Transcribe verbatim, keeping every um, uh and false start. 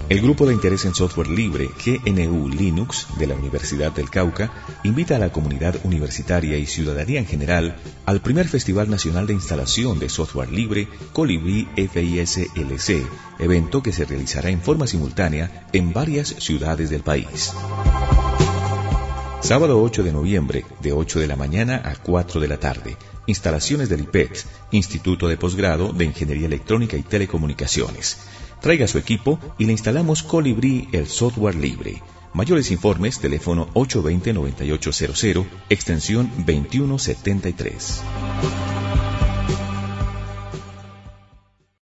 El Grupo de Interés en Software Libre, G N U Linux, de la Universidad del Cauca, invita a la comunidad universitaria y ciudadanía en general al primer Festival Nacional de Instalación de Software Libre, Colibrí F I S L C, evento que se realizará en forma simultánea en varias ciudades del país. Sábado ocho de noviembre, de ocho de la mañana a cuatro de la tarde. Instalaciones del I P E T, Instituto de Posgrado de Ingeniería Electrónica y Telecomunicaciones. Traiga su equipo y le instalamos Colibrí, el software libre. Mayores informes, teléfono ocho dos cero, nueve ocho cero cero, extensión veintiuno setenta y tres.